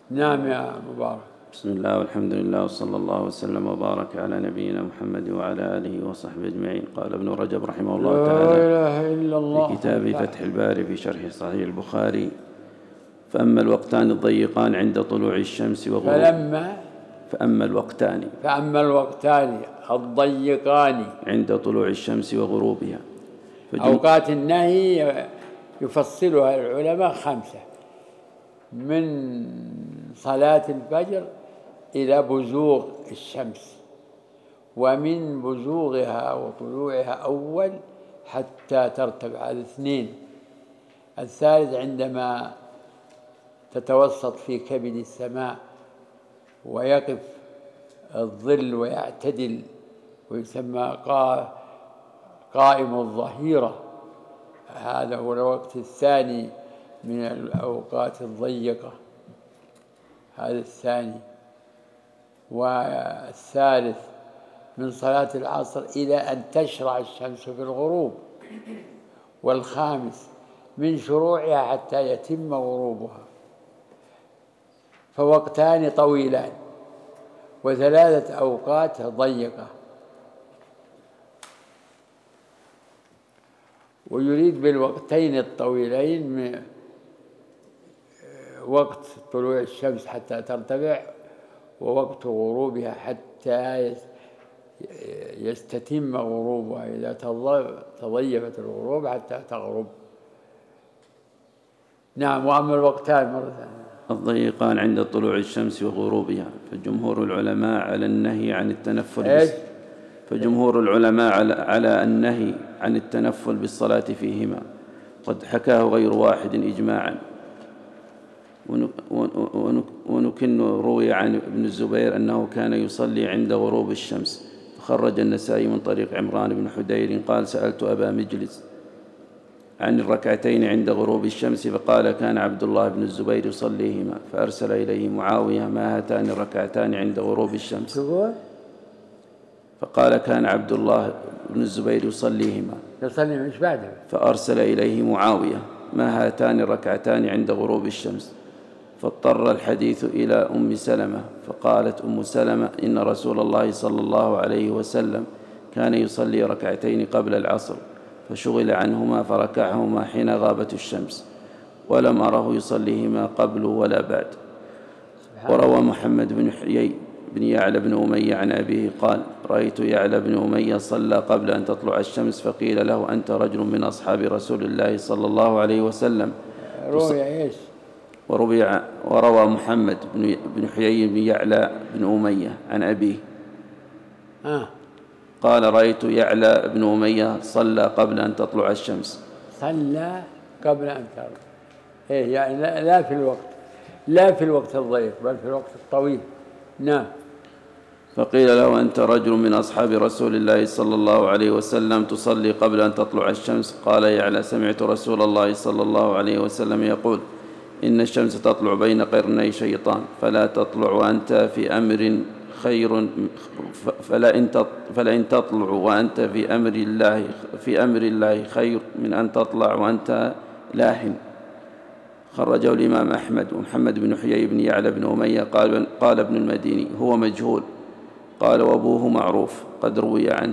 نعم يا مبارك. بسم الله والحمد لله وصلى الله وسلم وبارك على نبينا محمد وعلى آله وصحبه أجمعين. قال ابن رجب رحمه الله تعالى لا إله إلا الله في كتاب فتح الباري في شرح صحيح البخاري: فأما الوقتان الضيقان عند طلوع الشمس وغروبها. فأما الوقتان الضيقان عند طلوع الشمس وغروبها. أوقات النهي يفصلها العلماء 5: من صلاة الفجر إلى بزوغ الشمس، ومن بزوغها وطلوعها أول حتى ترتفع، هذا 2. الثالث عندما تتوسط في كبد السماء ويقف الظل ويعتدل ويسمى قائم الظهيرة، هذا هو الوقت الثاني من الأوقات الضيقة، هذا الثاني. والثالث من صلاة العصر إلى أن تشرع الشمس في الغروب. والخامس من شروعها حتى يتم غروبها. فوقتان طويلان و3 أوقات ضيقة. ويريد بالوقتين الطويلين وقت طلوع الشمس حتى ترتفع، ووقت غروبها حتى يستتم غروبها، إذا تضيفت الغروب حتى تغرب. نعم. وأما الوقتان مرة ثانية الضيقان عند طلوع الشمس وغروبها، فجمهور العلماء على النهي عن التنفل على النهي عن التنفل بالصلاة فيهما، قد حكاه غير واحد إجماعا. ونكن روي عن ابن الزبير أنه كان يصلي عند غروب الشمس. فخرج النسائي من طريق عمران بن حدير قال: سألت أبا مجلس عن الركعتين عند غروب الشمس، فقال: كان عبد الله بن الزبير يصليهما. فأرسل إليه معاوية: ما هاتان الركعتان عند غروب الشمس؟ فقال: كان عبد الله بن الزبير يصليهما. مش بعده. فأرسل إليه معاوية: ما هاتان الركعتان عند غروب الشمس؟ فاضطر الحديث إلى أم سلمة، فقالت أم سلمة: إن رسول الله صلى الله عليه وسلم كان يصلي ركعتين قبل العصر، فشغل عنهما فركعهما حين غابت الشمس، ولم أره يصليهما قبل ولا بعد. وروى محمد بن حيي بن يعلى بن أمية عن أبيه قال: رأيت يعلى بن أمية صلى قبل أن تطلع الشمس، فقيل له: أنت رجل من أصحاب رسول الله صلى الله عليه وسلم. وروى محمد بن حيي بن يعلى بن أمية عن أبيه قال: رأيت يعلى بن أمية صلى قبل أن تطلع الشمس. صلى قبل أن تطلع، يعني لا في الوقت الضيق، بل في الوقت الطويل. نعم. فقيل له: أنت رجل من أصحاب رسول الله صلى الله عليه وسلم تصلي قبل أن تطلع الشمس. قال يعلى: سمعت رسول الله صلى الله عليه وسلم يقول: إن الشمس تطلع بين قرني شيطان، فلا تطلع وأنت في أمر خير، فلئن تطلع وأنت في أمر الله خير من أن تطلع وأنت لاهٍ. خرجه الإمام أحمد. ومحمد بن حيي بن يعلى بن أمية قال ابن المديني: هو مجهول. قال: وأبوه معروف، قد روي عنه،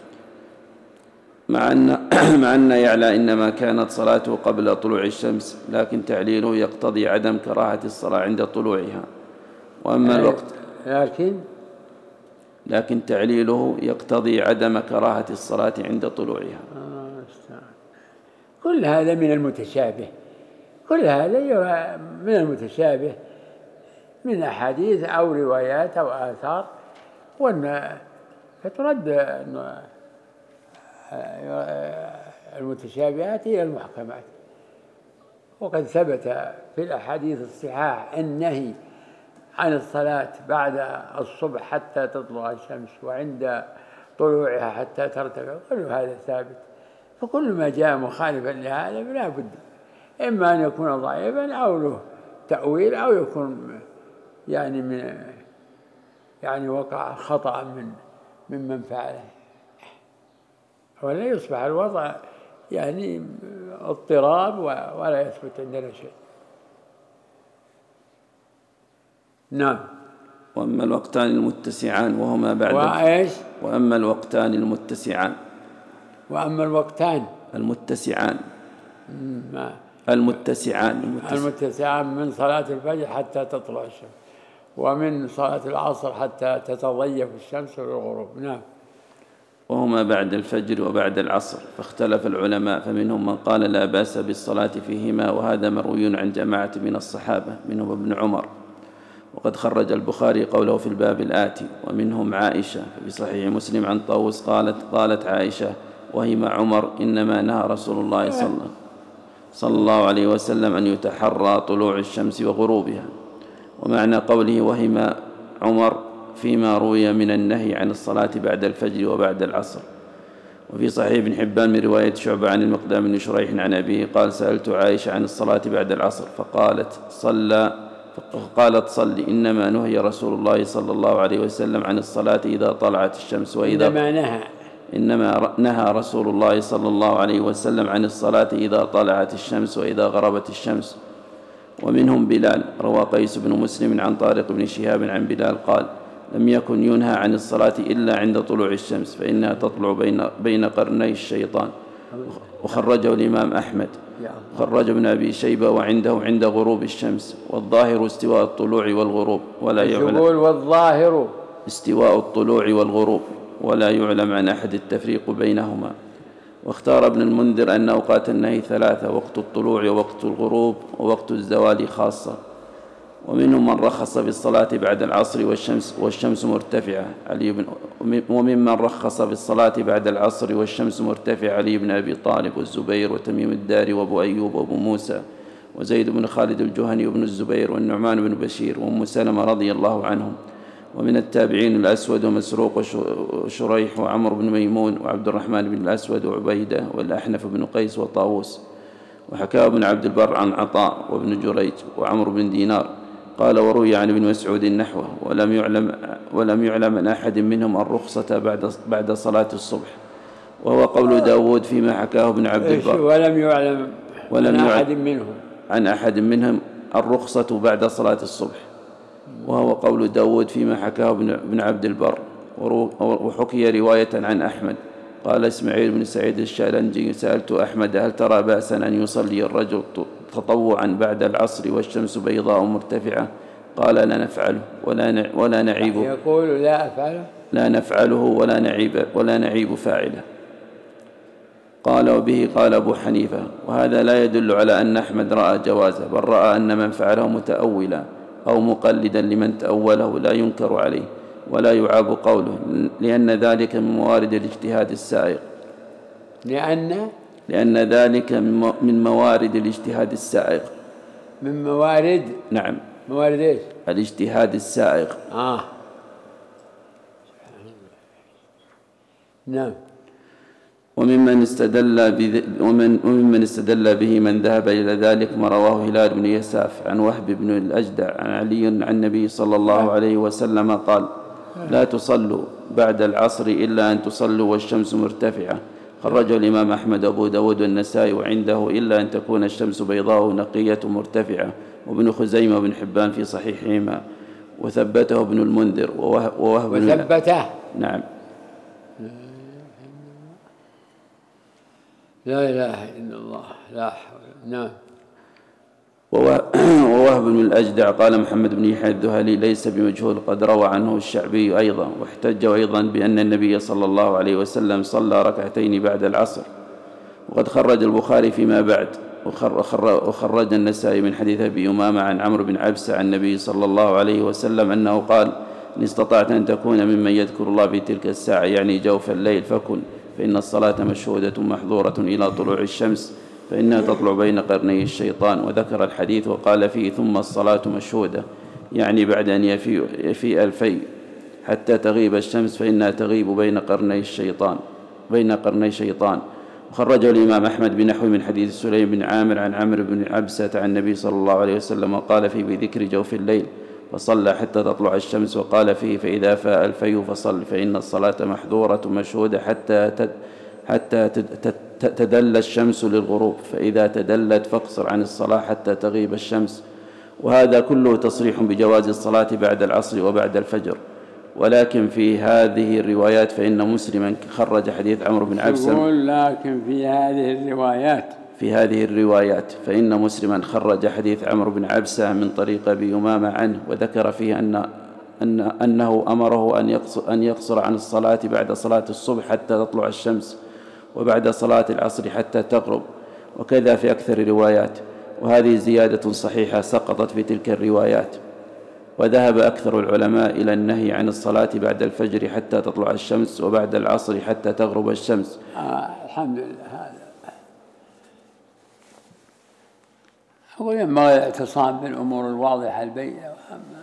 مع أن يعلى إنما كانت صلاته قبل طلوع الشمس، لكن تعليله يقتضي عدم كراهة الصلاة عند طلوعها. وأما الوقت لكن تعليله يقتضي عدم كراهة الصلاة عند طلوعها. كل هذا من المتشابه، كل هذا يرى من المتشابه من أحاديث أو روايات أو آثار، فترد المتشابهات إلى المحكمات. وقد ثبت في الأحاديث الصحاح النهي عن الصلاة بعد الصبح حتى تطلع الشمس، وعند طلوعها حتى ترتفع، كل هذا ثابت. فكل ما جاء مخالفا لهذا فلا بد إما أن يكون ضعيفا أو له تأويل، أو يكون يعني وقع خطأ ممن فعله، ولا يصبح الوضع يعني اضطراب ولا يثبت عندنا شيء. نعم. وأما الوقتان المتسعان وهما بعد وإيش؟ وأما الوقتان المتسعان وأما الوقتان المتسعان ما المتسعان من صلاة الفجر حتى تطلع الشمس، ومن صلاة العصر حتى تتضيف الشمس للغروب. نعم. وهما بعد الفجر وبعد العصر، فاختلف العلماء، فمنهم من قال لا بأس بالصلاة فيهما، وهذا مروي عن جماعة من الصحابة منهم ابن عمر، وقد خرج البخاري قوله في الباب الآتي. ومنهم عائشة في صحيح مسلم عن طاووس قالت عائشة وهي عمر إنما نهى رسول الله صلى الله عليه وسلم أن يتحرى طلوع الشمس وغروبها. ومعنى قوله وهما عمر فيما روي من النهي عن الصلاة بعد الفجر وبعد العصر. وفي صحيح ابن حبان من رواية شعبة عن المقدام بن شريح عن أبيه قال سألت عائشة عن الصلاة بعد العصر فقالت صلي إنما نهي رسول الله صلى الله عليه وسلم عن الصلاة إذا طلعت الشمس إنما نهى رسول الله صلى الله عليه وسلم عن الصلاة إذا طلعت الشمس وإذا غربت الشمس. ومنهم بلال، روى قيس بن مسلم عن طارق بن شهاب عن بلال قال لم يكن ينهى عن الصلاة إلا عند طلوع الشمس فإنها تطلع بين قرني الشيطان. وخرجه الإمام أحمد، خرج ابن أبي شيبة وعنده عند غروب الشمس. والظاهر استواء الطلوع والغروب ولا يعلم والظاهر استواء الطلوع والغروب ولا يعلم عن أحد التفريق بينهما. واختار ابن المنذر أن أوقات النهي ثلاثة: وقت الطلوع ووقت الغروب ووقت الزوال خاصة. ومنهم من رخص بالصلاة بعد العصر والشمس مرتفعة وممن رخص بالصلاة بعد العصر والشمس مرتفعة علي بن أبي طالب والزبير وتميم الداري وأبو أيوب وأبو موسى وزيد بن خالد الجهني وابن الزبير والنعمان بن بشير وأم سلمة رضي الله عنهم. ومن التابعين الأسود ومسروق وشريح وعمر بن ميمون وعبد الرحمن بن الأسود وعبيدة والأحنف بن قيس وطاووس. وحكاه ابن عبد البر عن عطاء وابن جريج وعمر بن دينار قال وروي عن ابن مسعود نحوه ولم يعلم من أحد منهم الرخصة بعد صلاة الصبح، وهو قول داود فيما حكاه ابن عبد البر. ولم يعلم عن أحد منهم الرخصة بعد صلاة الصبح، وهو قول داود فيما حكاه ابن عبد البر. وحكي رواية عن أحمد قال إسماعيل بن سعيد الشالنجي سألت أحمد هل ترى بأسا أن يصلي الرجل تطوعا بعد العصر والشمس بيضاء مرتفعة؟ قال لا نفعله ولا نعيب. يقول لا أفعله، لا نفعله ولا نعيب فاعله. قال وبه قال أبو حنيفة. وهذا لا يدل على أن أحمد رأى جوازه، بل رأى أن من فعله متأولا أو مقلدا لمن تأوله لا ينكر عليه ولا يعاب قوله، لأن ذلك من موارد الاجتهاد السائغ. لأن ذلك من موارد الاجتهاد السائغ. من موارد؟ نعم. موارد إيش؟ الاجتهاد السائغ. نعم. وممن استدل به من ذهب إلى ذلك ما رواه هلال بن يساف عن وهب بن الأجدع عن علي عن النبي صلى الله عليه وسلم قال لا تصلوا بعد العصر إلا أن تصلوا والشمس مرتفعة. خرجه الإمام أحمد أبو داود والنسائي وعنده إلا أن تكون الشمس بيضاء نقية مرتفعة، وابن خزيمة وابن حبان في صحيحهما، وثبته ابن المنذر ووهب وثبته. نعم. لا إله إلا الله. لا حول. نعم. ووهب بن الأجدع قال محمد بن يحيى الذهلي ليس بمجهول، قد روى عنه الشعبي أيضا، واحتج أيضا بأن النبي صلى الله عليه وسلم صلى ركعتين بعد العصر. وقد خرج البخاري فيما بعد وخرج النسائي من حديث أبي أمامة عن عمرو بن عبسة عن النبي صلى الله عليه وسلم أنه قال إن استطعت أن تكون ممن يذكر الله في تلك الساعة يعني جوف الليل فكن، فإن الصلاة مشهودة محظورة إلى طلوع الشمس فإنها تطلع بين قرني الشيطان. وذكر الحديث وقال فيه ثم الصلاة مشهودة يعني بعد أن يفيء الفي حتى تغيب الشمس فإنها تغيب بين قرني شيطان. وخرجه الإمام أحمد بنحو من حديث سليم بن عامر عن عمرو بن عبسة عن النبي صلى الله عليه وسلم وقال فيه بذكر جوف الليل فصلى حتى تطلع الشمس، وقال فيه فإذا فاء الفي فصل فإن الصلاة محظورة مشهودة حتى تدل الشمس للغروب، فإذا تدلت فاقصر عن الصلاة حتى تغيب الشمس. وهذا كله تصريح بجواز الصلاة بعد العصر وبعد الفجر. ولكن في هذه الروايات فإن مسلما خرج حديث عمرو بن عبسة. يقول لكن في هذه الروايات فإن مسلما خرج حديث عمرو بن عبسة من طريق أبي أمامة عنه، وذكر فيه أنه أمره أن يقصر عن الصلاة بعد صلاة الصبح حتى تطلع الشمس، وبعد صلاة العصر حتى تغرب، وكذا في أكثر الروايات. وهذه زيادة صحيحة سقطت في تلك الروايات. وذهب أكثر العلماء إلى النهي عن الصلاة بعد الفجر حتى تطلع الشمس، وبعد العصر حتى تغرب الشمس. الحمد لله. هذا هو ينبغي الاعتصام بالأمور الواضحة البينة، وأما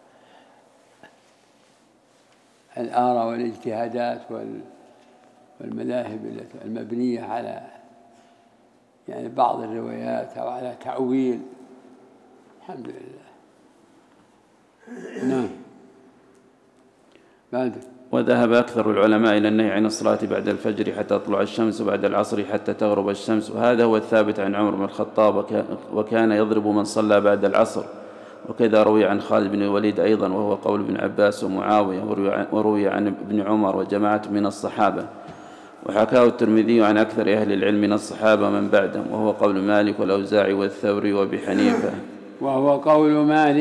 الآراء والاجتهادات والمذاهب المبنية على يعني بعض الروايات أو على تأويل، الحمد لله. نعم. بعد وذهب أكثر العلماء إلى النهي عن الصلاة بعد الفجر حتى تطلع الشمس، وبعد العصر حتى تغرب الشمس، وهذا هو الثابت عن عمر بن الخطاب، وكان يضرب من صلى بعد العصر. وكذا روي عن خالد بن الوليد أيضا، وهو قول ابن عباس ومعاوية، وروي عن ابن عمر وجماعة من الصحابة. وحكاه الترمذي عن أكثر أهل العلم من الصحابة من بعدهم، وهو قول مالك والأوزاعي والثوري وأبي حنيفة. وهو قول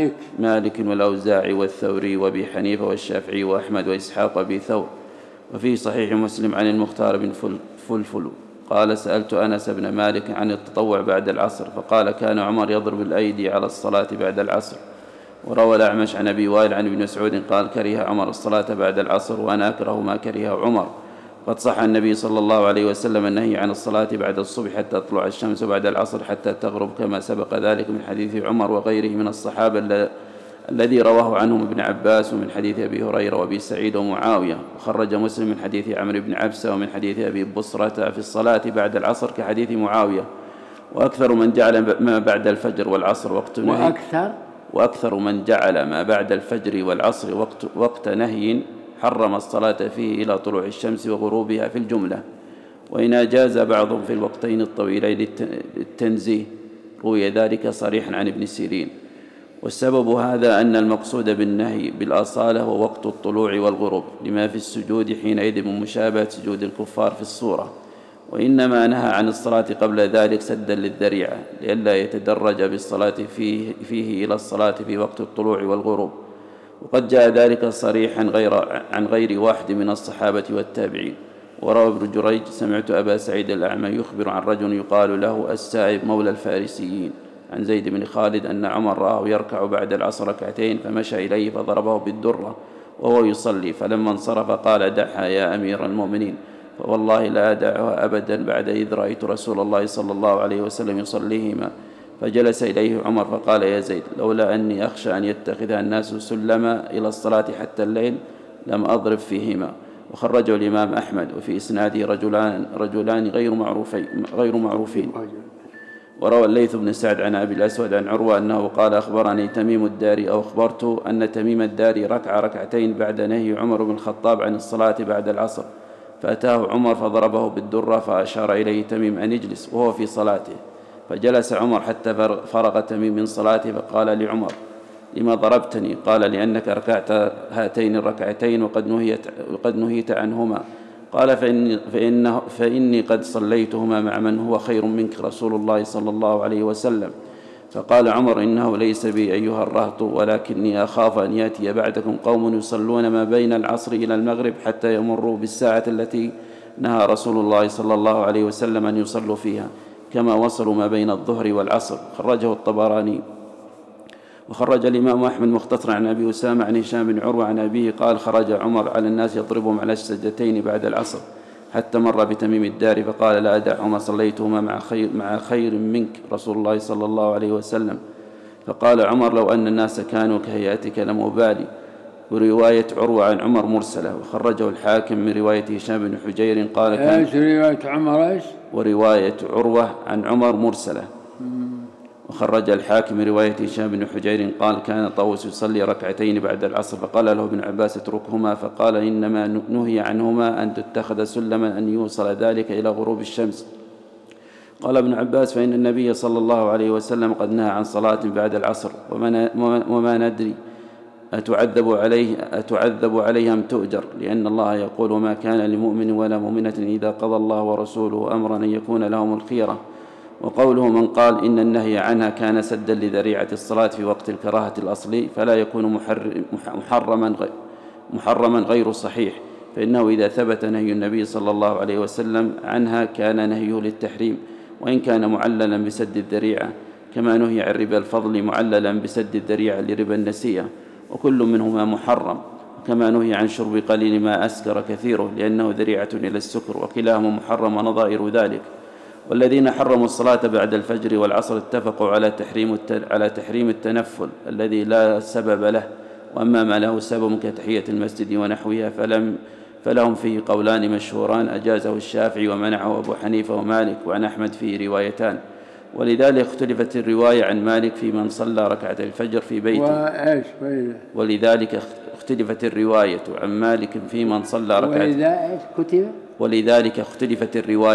مالك والأوزاعي والثوري وأبي حنيفة والشافعي وأحمد وإسحاق وأبي ثور. وفي صحيح مسلم عن المختار بن فلفل قال: سألت أنس بن مالك عن التطوع بعد العصر، فقال: كان عمر يضرب الأيدي على الصلاة بعد العصر. وروى الأعمش عن أبي وائل عن ابن مسعود قال: كره عمر الصلاة بعد العصر، وأنا أكره ما كره عمر. قد صح النبي صلى الله عليه وسلم النهي عن الصلاة بعد الصبح حتى تطلع الشمس، وبعد العصر حتى تغرب، كما سبق ذلك من حديث عمر وغيره من الصحابة الذي رواه عنهم ابن عباس، ومن حديث أبي هريرة وأبي سعيد ومعاوية. وخرج مسلم من حديث عمرو بن عبسة ومن حديث أبي بصرة في الصلاة بعد العصر كحديث معاوية. وأكثر من جعل ما بعد الفجر والعصر وقت نهي وأكثر من جعل ما بعد الفجر والعصر وقت نهي حرم الصلاة فيه إلى طلوع الشمس وغروبها في الجملة، وإن أجاز بعضهم في الوقتين الطويلين للتنزيه، روي ذلك صريحا عن ابن سيرين. والسبب هذا أن المقصود بالنهي بالأصالة هو وقت الطلوع والغروب، لما في السجود حينئذ من مشابهة سجود الكفار في الصورة، وإنما نهى عن الصلاة قبل ذلك سدا للذريعة، لئلا يتدرج بالصلاة فيه إلى الصلاة في وقت الطلوع والغروب. وقد جاء ذلك صريحا عن غير واحد من الصحابة والتابعين. وروى ابن جريج: سمعت أبا سعيد الأعمى يخبر عن رجل يقال له السائب مولى الفارسيين عن زيد بن خالد أن عمر رآه يركع بعد العصر ركعتين، فمشى إليه فضربه بالدرة وهو يصلي، فلما انصرف قال: دعها يا أمير المؤمنين، فوالله لا أدعها أبدا بعد إذ رأيت رسول الله صلى الله عليه وسلم يصليهما. فجلس إليه عمر فقال: يا زيد، لولا أني أخشى أن يتخذها الناس سلما إلى الصلاة حتى الليل لم أضرب فيهما. وخرجه الإمام أحمد، وفي إسناده رجلان غير معروفين. وروى الليث بن سعد عن أبي الأسود عن عروة أنه قال: أخبرني تميم الداري أو أخبرت أن تميم الداري ركع ركعتين بعد نهي عمر بن الخطاب عن الصلاة بعد العصر، فأتاه عمر فضربه بالدرة، فأشار إليه تميم أن يجلس وهو في صلاته، فجلس عمر حتى فرغ تميم من صلاته، فقال لعمر: لما ضربتني؟ قال: لأنك ركعت هاتين الركعتين وقد نهيت عنهما. قال: فإني قد صليتهما مع من هو خير منك، رسول الله صلى الله عليه وسلم. فقال عمر: إنه ليس بي أيها الرهط، ولكني أخاف أن يأتي بعدكم قوم يصلون ما بين العصر إلى المغرب حتى يمروا بالساعة التي نهى رسول الله صلى الله عليه وسلم أن يصلوا فيها، كما وصلوا ما بين الظهر والعصر. خرجه الطبراني. وخرج الإمام أحمد مختصرا عن أبي أسامة عن هشام بن عروة عن أبيه قال: خرج عمر على الناس يضربهم على السجدتين بعد العصر، حتى مر بتميم الداري فقال: لا أدعهما، صليتهما مع خير منك، رسول الله صلى الله عليه وسلم. فقال عمر: لو أن الناس كانوا كهيئتك لم أبالي. ورواية عروة عن عمر مرسلة. وخرجه الحاكم من رواية هشام بن حجير قال: كان رواية عمر إيش؟ ورواية عروة عن عمر مرسلة. وخرج الحاكم من رواية هشام بن حجير قال: كان طاووس يصلي ركعتين بعد العصر، فقال له ابن عباس: اتركهما، فقال: إنما نهي عنهما أن تتخذ سلما أن يوصل ذلك إلى غروب الشمس. قال ابن عباس: فإن النبي صلى الله عليه وسلم قد نهى عن صلاة بعد العصر وما ندري أتعذب عليها أم تؤجر، لأن الله يقول: وما كان لمؤمن ولا مؤمنة إذا قضى الله ورسوله أمرا أن يكون لهم الخيرة. وقوله: من قال إن النهي عنها كان سدا لذريعة الصلاة في وقت الكراهة الأصلي فلا يكون محرما غير صحيح، فإنه إذا ثبت نهي النبي صلى الله عليه وسلم عنها كان نهيه للتحريم، وإن كان معللا بسد الذريعة، كما نهي عن ربا الفضل معللا بسد الذريعة لربا النسيئة، وكل منهما محرم، كما نهي عن شرب قليل ما أسكر كثيره لأنه ذريعة إلى السكر، وكلاهما محرم ونظائر ذلك. والذين حرموا الصلاة بعد الفجر والعصر اتفقوا على تحريم التنفل الذي لا سبب له، وأما ما له سبب كتحية المسجد ونحوها فلهم فيه قولان مشهوران: أجازه الشافعي ومنعه أبو حنيفة ومالك، وعن أحمد فيه روايتان. ولذلك اختلفت الرواية عن مالك في من صلى ركعتي الفجر في بيته. ولذلك اختلفت الرواية عن مالك في من صلى ولذلك اختلفت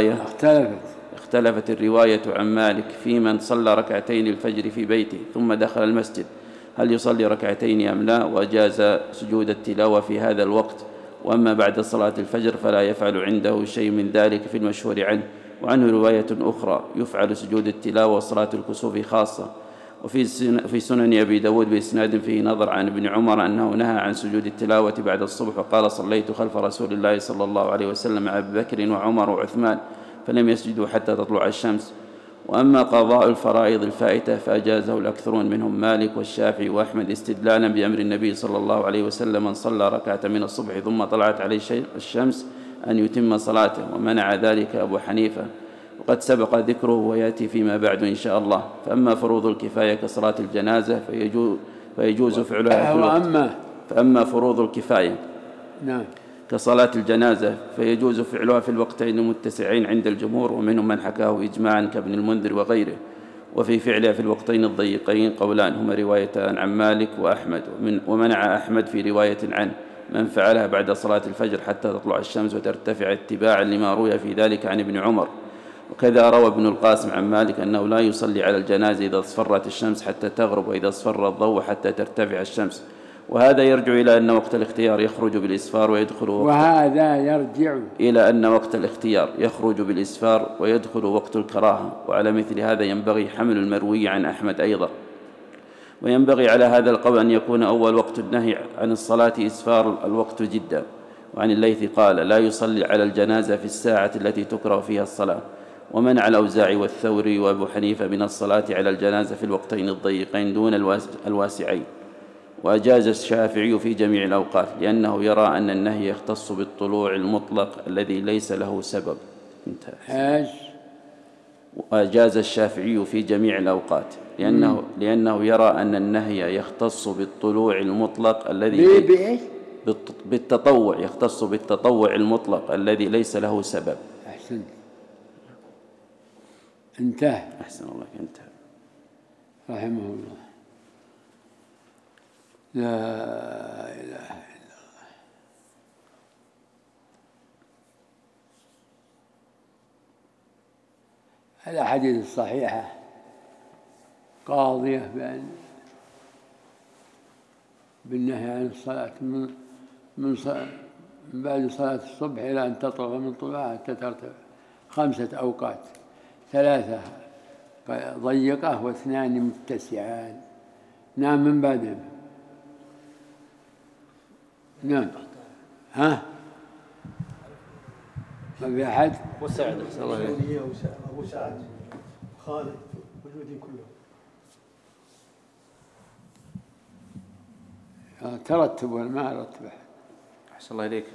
الرواية عن مالك في من صلى ركعتين الفجر في بيته ثم دخل المسجد هل يصلي ركعتين أم لا، وأجاز سجود التلاوة في هذا الوقت. وأما بعد صلاة الفجر فلا يفعل عنده شيء من ذلك في المشهور عنه. وعنه رواية أخرى: يفعل سجود التلاوة وصلاة الكسوف خاصة. وفي سنن أبي داود بإسناد فيه نظر عن ابن عمر أنه نهى عن سجود التلاوة بعد الصبح، وقال: صليت خلف رسول الله صلى الله عليه وسلم مع أبي بكر وعمر وعثمان فلم يسجدوا حتى تطلع الشمس. وأما قضاء الفرائض الفائتة فأجازه الأكثرون منهم مالك والشافعي وأحمد استدلالا بأمر النبي صلى الله عليه وسلم: من صلى ركعة من الصبح ثم طلعت عليه الشمس أن يتم صلاته، ومنع ذلك أبو حنيفة، وقد سبق ذكره ويأتي فيما بعد إن شاء الله. فأما فروض الكفاية كصلاة الجنازة فيجوز فعلها في الوقت. فأما فروض الكفاية كصلاة الجنازة فيجوز فعلها في الوقتين المتسعين عند الجمهور، ومنهم من حكاه إجماعا كابن المنذر وغيره. وفي فعلها في الوقتين الضيقين قولان هما روايتان عن مالك وأحمد، ومنع أحمد في رواية عنه من فعلها بعد صلاة الفجر حتى تطلع الشمس وترتفع، اتباعا لما روي في ذلك عن ابن عمر. وكذا روى ابن القاسم عن مالك أنه لا يصلي على الجنازة إذا اصفرت الشمس حتى تغرب، وإذا اصفر الضوء حتى ترتفع الشمس. وهذا يرجع إلى أن وقت الاختيار يخرج بالإسفار ويدخل وقت الكراهة. وعلى مثل هذا ينبغي حمل المروي عن أحمد أيضا. وينبغي على هذا القول أن يكون أول وقت النهي عن الصلاة إسفار الوقت جدا. وعن الليث قال: لا يصلي على الجنازة في الساعة التي تكره فيها الصلاة. ومنع الأوزاعي والثوري وأبو حنيفة من الصلاة على الجنازة في الوقتين الضيقين دون الواسعين. وأجاز الشافعي في جميع الأوقات، لأنه يرى أن النهي يختص بالطلوع المطلق الذي ليس له سبب. وأجاز الشافعي في جميع الأوقات لأنه يرى أن النهي يختص بالطلوع المطلق الذي بالتطوع، يختص بالتطوع المطلق الذي ليس له سبب. أحسن انتهى. أحسن الله، انتهى رحمه الله. لا إله إلا الله. الأحاديث الصحيحة قاضية بالنهي عن الصلاة من بعد صلاة الصبح إلى أن تطلع من طلوعها حتى ترتفع 5 أوقات، 3 ضيقة و2 متسعان. نعم، من بعدهم. نعم. ما في أحد؟ أبو سعد خالد موجودين كلهم. ترتب ولا ما رتب أحد؟ أحسن الله إليك.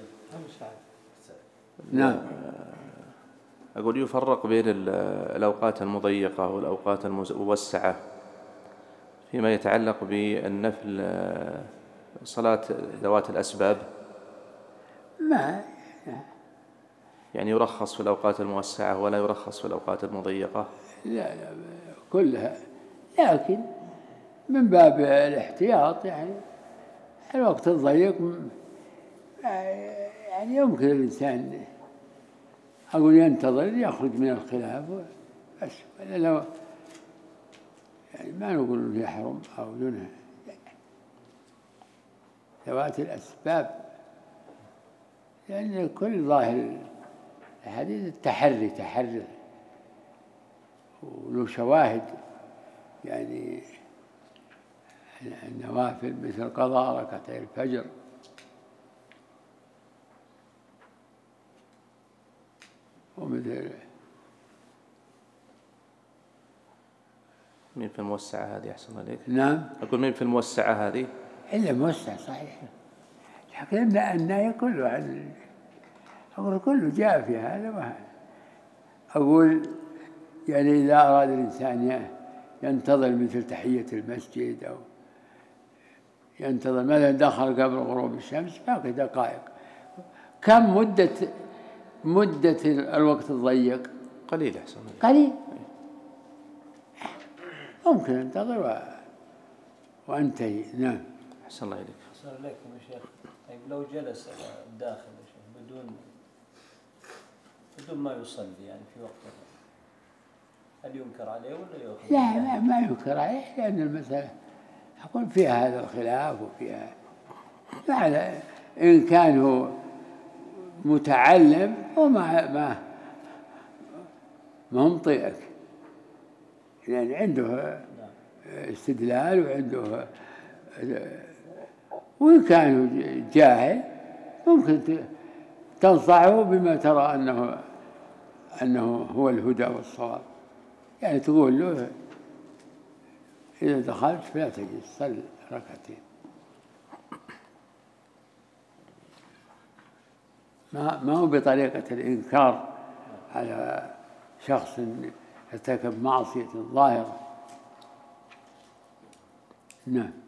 نعم. أقول يفرق بين الأوقات المضيقة والأوقات الموسعة فيما يتعلق بالنفل، صلاة ذوات الأسباب. ما يعني يرخص في الأوقات الموسعة ولا يرخص في الأوقات المضيقة؟ لا كلها، لكن من باب الاحتياط. يعني الوقت الضيق يعني يمكن الإنسان أقول ينتظر يخرج من الخلاف بس لو يعني ما نقول يحرم أو ينهى، ذوات الأسباب، لأن كل ظاهر الحديث التحري وله شواهد، يعني النوافل مثل قضاء ركعتي الفجر ومثل مين في الموسعة هذه أحسن عليك؟ نعم. أقول مين في الموسعة هذه؟ إلا موسع صحيح، لكن النهي كله عن أقول كله جاء في هذا وهذا. أقول يعني إذا أراد الإنسان ينتظر مثل تحية المسجد أو ينتظر مثلا دخل قبل غروب الشمس باقي دقائق، كم مدة الوقت الضيق؟ قليل أحسن عليك. قليل، ممكن انتظر وانتهي. نعم. أحسن الله إليك. أحسن عليكم يا شيخ. طيب لو جلس الداخل يا شيخ بدون ما يصلي يعني في وقته، هل ينكر عليه ولا يؤخذ؟ لا ما ينكر عليه، لأن المسألة أقول فيها هذا الخلاف وفيها معنى إن كان هو متعلم وما مطيئك، يعني عنده استدلال وعنده، وإن كان جاهل ممكن تنصحه بما ترى أنه هو الهدى والصواب، يعني تقول له إذا دخلت فلا تجلس، صل ركعتين. ما هو بطريقة الإنكار على شخص ارتكب معصية ظاهرة. نعم.